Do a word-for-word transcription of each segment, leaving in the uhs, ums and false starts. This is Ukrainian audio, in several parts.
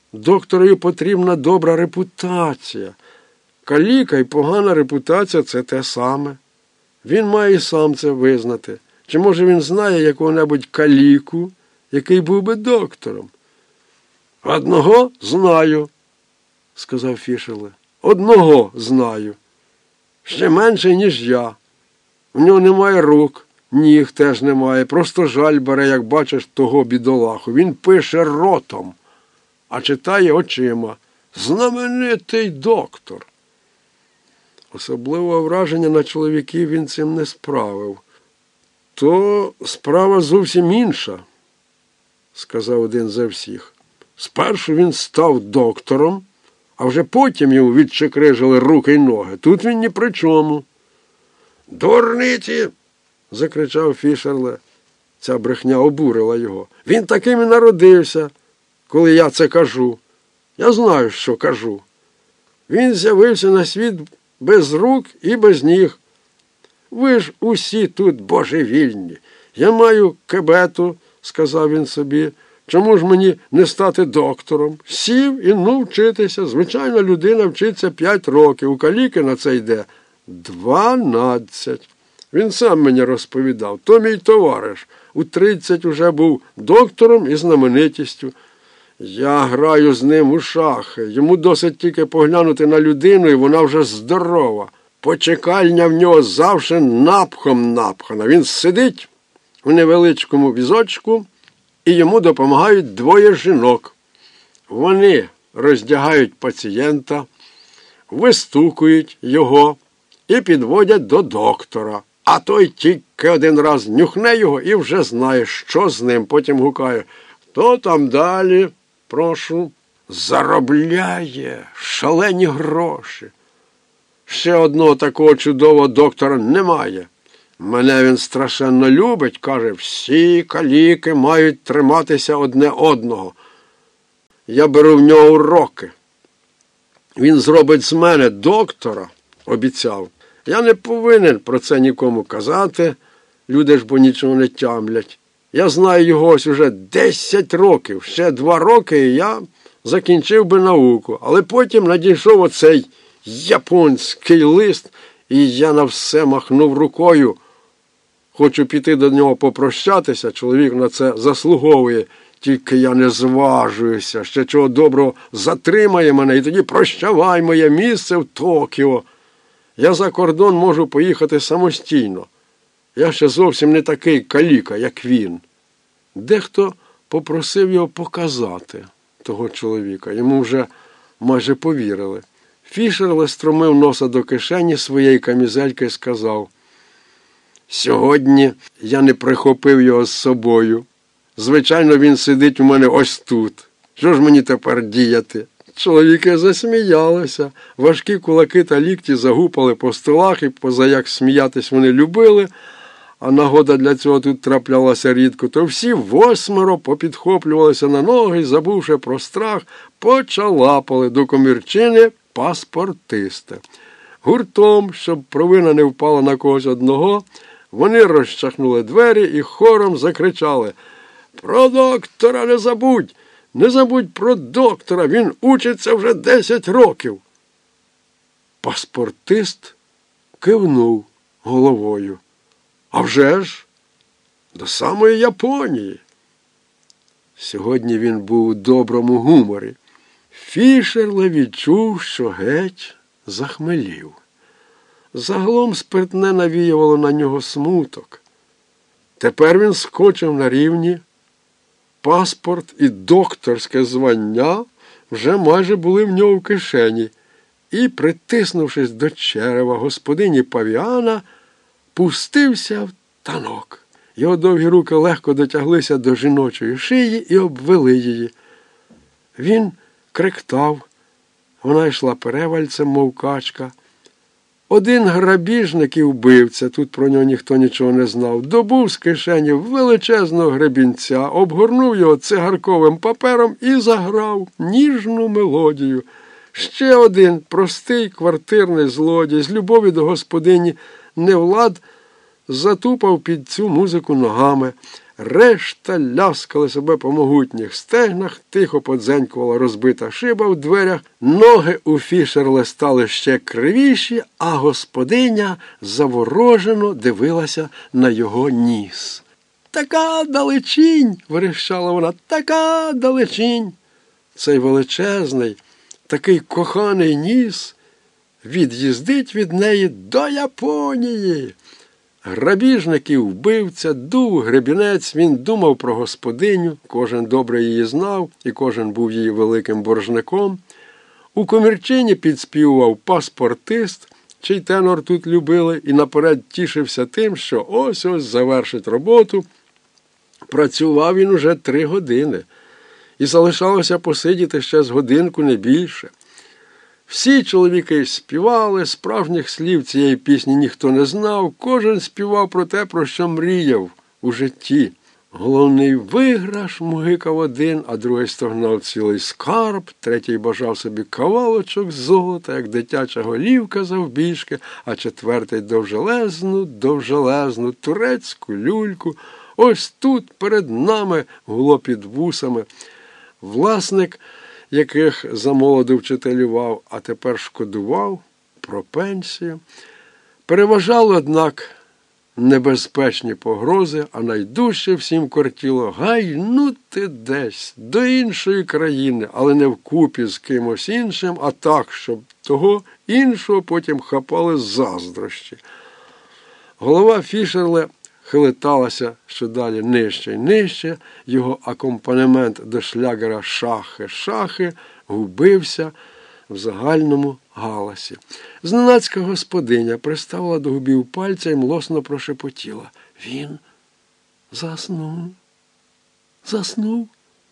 Докторові потрібна добра репутація. Каліка і погана репутація – це те саме. Він має і сам це визнати. Чи, може, він знає якого-небудь каліку, який був би доктором? «Одного знаю», – сказав Фішерле. «Одного знаю. Ще менше, ніж я. В нього немає рук, ніг теж немає. Просто жаль бере, як бачиш того бідолаху. Він пише ротом, а читає очима. Знаменитий доктор». Особливого враження на чоловіків він цим не справив. «То справа зовсім інша», – сказав один за всіх. «Спершу він став доктором, а вже потім йому відчекрижили руки й ноги. Тут він ні при чому». «Дурниці!» – закричав Фішерле. Ця брехня обурила його. «Він таким і народився, коли я це кажу. Я знаю, що кажу. Він з'явився на світ без рук і без ніг. Ви ж усі тут божевільні. Я маю кебету», – сказав він собі. «Чому ж мені не стати доктором? Сів і ну вчитися. Звичайна людина вчиться п'ять років. У каліки на це йде дванадцять. Він сам мені розповідав. То мій товариш. У тридцять уже був доктором і знаменитістю. Я граю з ним у шахи. Йому досить тільки поглянути на людину, і вона вже здорова. Почекальня в нього завжди напхом напхана. Він сидить у невеличкому візочку, і йому допомагають двоє жінок. Вони роздягають пацієнта, вистукують його і підводять до доктора. А той тільки один раз нюхне його і вже знає, що з ним. Потім гукає: «Хто там далі? Прошу». Заробляє шалені гроші. Ще одного такого чудового доктора немає. Мене він страшенно любить, каже, всі каліки мають триматися одне одного. Я беру в нього уроки. Він зробить з мене доктора, обіцяв. Я не повинен про це нікому казати, люди ж бо нічого не тямлять. Я знаю його ось уже десять років, ще два роки і я закінчив би науку. Але потім надійшов оцей японський лист, і я на все махнув рукою. Хочу піти до нього попрощатися, чоловік на це заслуговує, тільки я не зважуюся, ще чого доброго затримає мене, і тоді прощавай моє місце в Токіо. Я за кордон можу поїхати самостійно. Я ще зовсім не такий каліка, як він. Дехто попросив його показати того чоловіка. Йому вже майже повірили. Фішерле стромив носа до кишені своєї камізельки і сказав: «Сьогодні я не прихопив його з собою. Звичайно, він сидить у мене ось тут. Що ж мені тепер діяти?» Чоловіки засміялися. Важкі кулаки та лікті загупали по столах, і позаяк сміятись вони любили, а нагода для цього тут траплялася рідко, то всі восьмеро попідхоплювалися на ноги, забувши про страх, почалапали до комірчини паспортиста. Гуртом, щоб провина не впала на когось одного, вони розчахнули двері і хором закричали: «Про доктора не забудь! Не забудь про доктора! Він учиться вже десять років!» Паспортист кивнув головою. «А вже ж! До самої Японії!» Сьогодні він був у доброму гуморі. Фішерле відчув, що геть захмелів. Загалом спиртне навіювало на нього смуток. Тепер він скочив на рівні. Паспорт і докторське звання вже майже були в нього в кишені. І, притиснувшись до черева господині Павіана, пустився в танок. Його довгі руки легко дотяглися до жіночої шиї і обвели її. Він кректав. Вона йшла перевальцем, мов качка. Один грабіжник і вбивця, тут про нього ніхто нічого не знав, добув з кишені величезного гребінця, обгорнув його цигарковим папером і заграв ніжну мелодію. Ще один простий квартирний злодій з любові до господині Невлад затупав під цю музику ногами. Решта ляскали себе по могутніх стегнах, тихо подзенькувала розбита шиба в дверях, ноги у Фішерле стали ще кривіші, а господиня заворожено дивилася на його ніс. «Така далечінь!» – верещала вона. «Така далечінь!» Цей величезний, такий коханий ніс від'їздить від неї до Японії. Грабіжник і вбивця, дув, гребінець, він думав про господиню, кожен добре її знав, і кожен був її великим боржником. У комірчині підспівував паспортист, чий тенор тут любили, і наперед тішився тим, що ось-ось завершить роботу. Працював він уже три години, і залишалося посидіти ще з годинку, не більше. Всі чоловіки співали, справжніх слів цієї пісні ніхто не знав, кожен співав про те, про що мріяв у житті. Головний виграш мугикав один, а другий стогнав цілий скарб, третій бажав собі кавалочок золота, як дитяча голівка завбільшки, а четвертий довжелезну, довжелезну турецьку люльку. Ось тут перед нами гуло під вусами. Власник, яких замолоду вчителював, а тепер шкодував про пенсію. Переважали, однак, небезпечні погрози, а найдужче всім кортіло гайнути десь, до іншої країни, але не вкупі з кимось іншим, а так, щоб того іншого потім хапали заздрощі. Голова Фішерле хилиталася щодалі нижче й нижче, його акомпанемент до шлягера «Шахи-шахи» губився в загальному галасі. Зненацька господиня приставила до губів пальця і млосно прошепотіла. Він заснув. Заснув.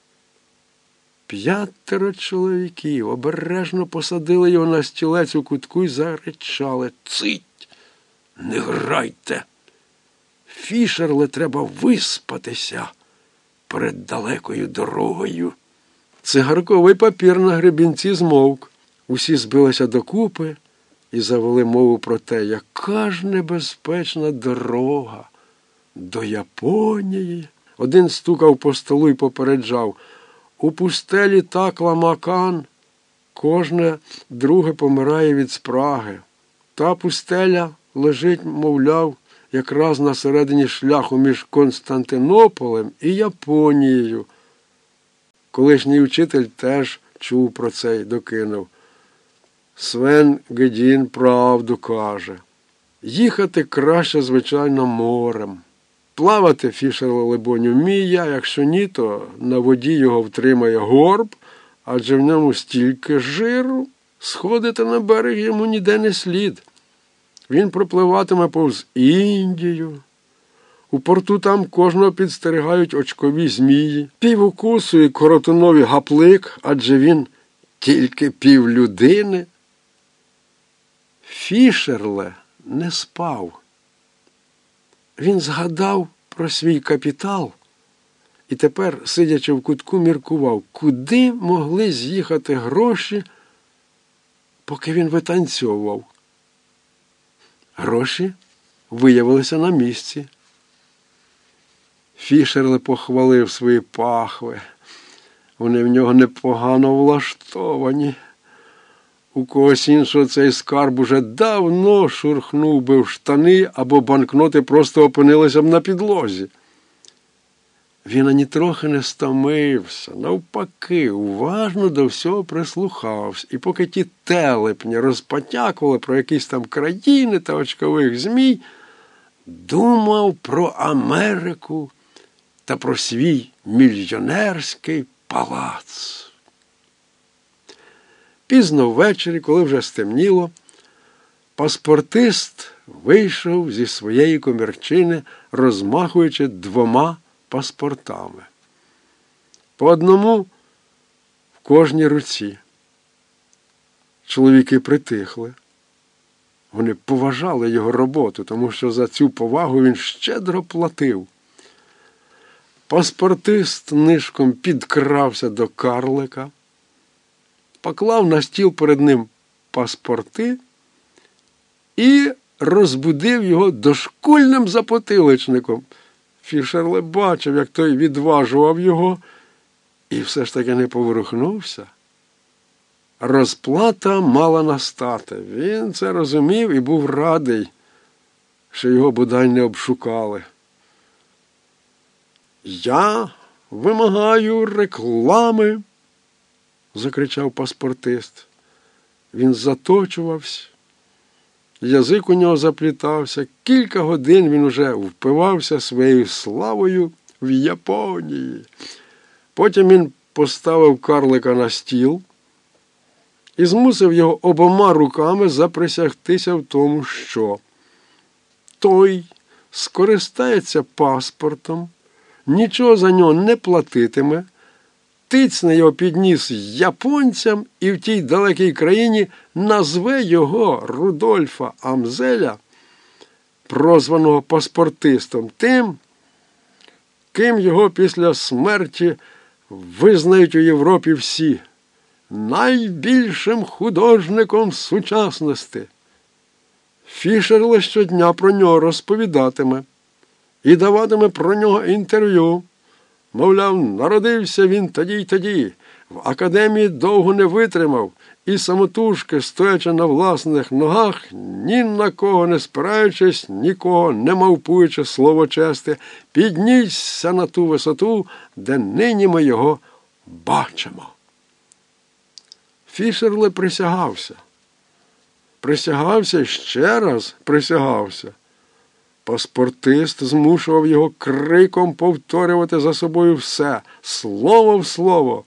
П'ятеро чоловіків обережно посадили його на стілець у кутку і заричали. Цить! Не грайте! Фішерле треба виспатися перед далекою дорогою. Цигарковий папір на гребінці змовк. Усі збилися докупи і завели мову про те, яка ж небезпечна дорога до Японії. Один стукав по столу і попереджав: у пустелі так ламакан, кожне друге помирає від спраги. Та пустеля лежить, мовляв, якраз на середині шляху між Константинополем і Японією. Колишній учитель теж чув про це й докинув. Свен Гедін правду каже. Їхати краще, звичайно, морем. Плавати Фішерле, либонь, вміє, а якщо ні, то на воді його втримає горб, адже в ньому стільки жиру, сходити на берег йому ніде не слід. Він пропливатиме повз Індію. У порту там кожного підстерігають очкові змії, півукусу і коротунові гаплик, адже він тільки півлюдини. Фішерле не спав. Він згадав про свій капітал і тепер, сидячи в кутку, міркував, куди могли з'їхати гроші, поки він витанцьовував. Гроші виявилися на місці. Фішерле похвалив свої пахви. Вони в нього непогано влаштовані. У когось іншого цей скарб уже давно шурхнув би в штани, або банкноти просто опинилися б на підлозі. Він ані трохи не стомився, навпаки, уважно до всього прислухався. І поки ті телепні розпотякували про якісь там країни та очкових змій, думав про Америку та про свій мільйонерський палац. Пізно ввечері, коли вже стемніло, паспортист вийшов зі своєї комірчини, розмахуючи двома паспортами. По одному в кожній руці. Чоловіки притихли. Вони поважали його роботу, тому що за цю повагу він щедро платив. Паспортист нишком підкрався до карлика, поклав на стіл перед ним паспорти і розбудив його дошкульним запотиличником. Фішерле бачив, як той відважував його, і все ж таки не поворухнувся. Розплата мала настати. Він це розумів і був радий, що його бодай не обшукали. «Я вимагаю реклами!» – закричав паспортист. Він заточувався. Язик у нього заплітався. Кілька годин він уже впивався своєю славою в Японії. Потім він поставив карлика на стіл і змусив його обома руками заприсягтися в тому, що той скористається паспортом, нічого за нього не платитиме, тицне його під ніс японцям і в тій далекій країні назве його, Рудольфа Амзеля, прозваного паспортистом, тим, ким його після смерті визнають у Європі всі, найбільшим художником сучасності. Фішерле щодня про нього розповідатиме і даватиме про нього інтерв'ю. Мовляв, народився він тоді й тоді, в академії довго не витримав і самотужки, стоячи на власних ногах, ні на кого не спираючись, нікого не мавпуючи слово чести, піднісся на ту висоту, де нині ми його бачимо. Фішерле присягався. Присягався і ще раз присягався. Паспортист змушував його криком повторювати за собою все, слово в слово.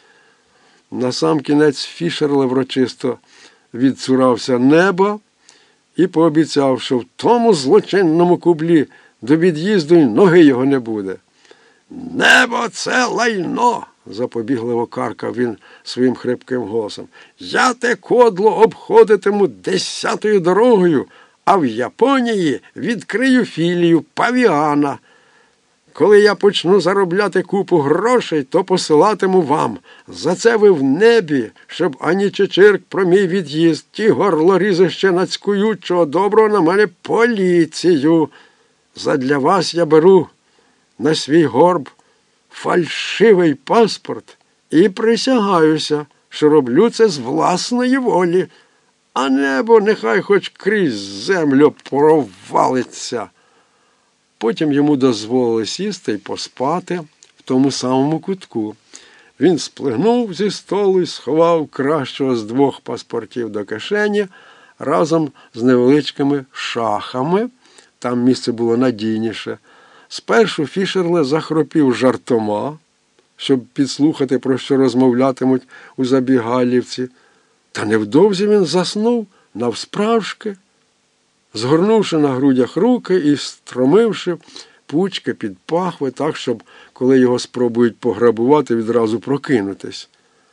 Насамкінець Фішерле врочисто відцурався неба і пообіцяв, що в тому злочинному кублі до від'їзду й ноги його не буде. «Небо – це лайно!» – запобігливо каркав він своїм хрипким голосом. «Я те кодло обходитиму десятою дорогою, а в Японії відкрию філію павіана. Коли я почну заробляти купу грошей, то посилатиму вам. За це ви в небі, щоб ані чечирк про мій від'їзд. Ті горлорізи ще нацькують, чого доброго на мене поліцію. Задля вас я беру на свій горб фальшивий паспорт і присягаюся, що роблю це з власної волі. А небо нехай хоч крізь землю провалиться». Потім йому дозволили сісти і поспати в тому самому кутку. Він сплигнув зі столу і сховав кращого з двох паспортів до кишені разом з невеличкими шахами. Там місце було надійніше. Спершу Фішерле захропів жартома, щоб підслухати, про що розмовлятимуть у забігалівці. Та невдовзі він заснув навсправжки, згорнувши на грудях руки і стромивши пучки під пахви так, щоб, коли його спробують пограбувати, відразу прокинутись.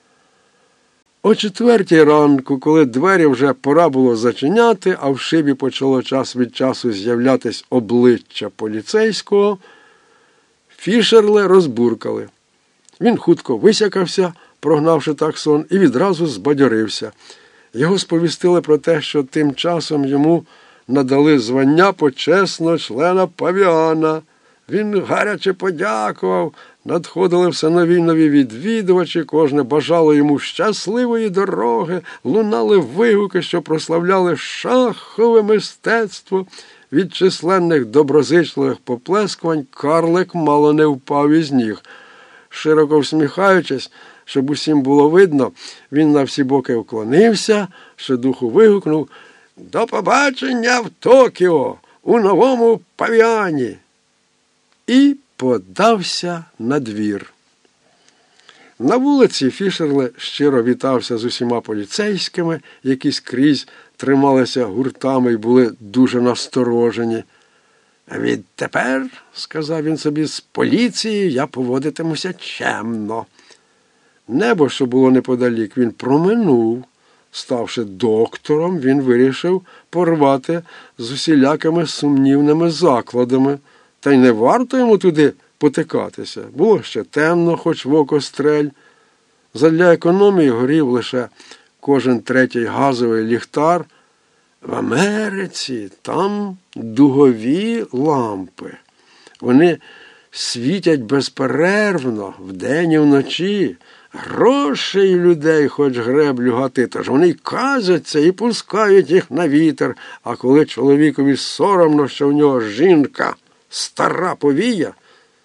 О четвертій ранку, коли двері вже пора було зачиняти, а в шибі почало час від часу з'являтись обличчя поліцейського, Фішерле розбуркали. Він хутко висякався, прогнавши так сон, і відразу збадьорився. Його сповістили про те, що тим часом йому надали звання почесного члена павіана. Він гаряче подякував, надходили все нові й нові відвідувачі, кожне бажало йому щасливої дороги, лунали вигуки, що прославляли шахове мистецтво. Від численних доброзичливих поплескувань карлик мало не впав із ніг. Широко всміхаючись, щоб усім було видно, він на всі боки вклонився, щодуху вигукнув: «До побачення в Токіо, у новому павіані!» І подався на двір. На вулиці Фішерле щиро вітався з усіма поліцейськими, які скрізь трималися гуртами і були дуже насторожені. «Відтепер, – сказав він собі, – з поліцією я поводитимуся чемно». Небо, що було неподалік, він проминув. Ставши доктором, він вирішив порвати з усілякими сумнівними закладами. Та й не варто йому туди потикатися. Було ще темно, хоч в око стрель. Задля економії горів лише кожен третій газовий ліхтар. В Америці там дугові лампи. Вони світять безперервно, вдень і вночі. Грошей людей хоч греблю гати, тож вони й казяться і пускають їх на вітер, а коли чоловікові соромно, що в нього жінка стара повія,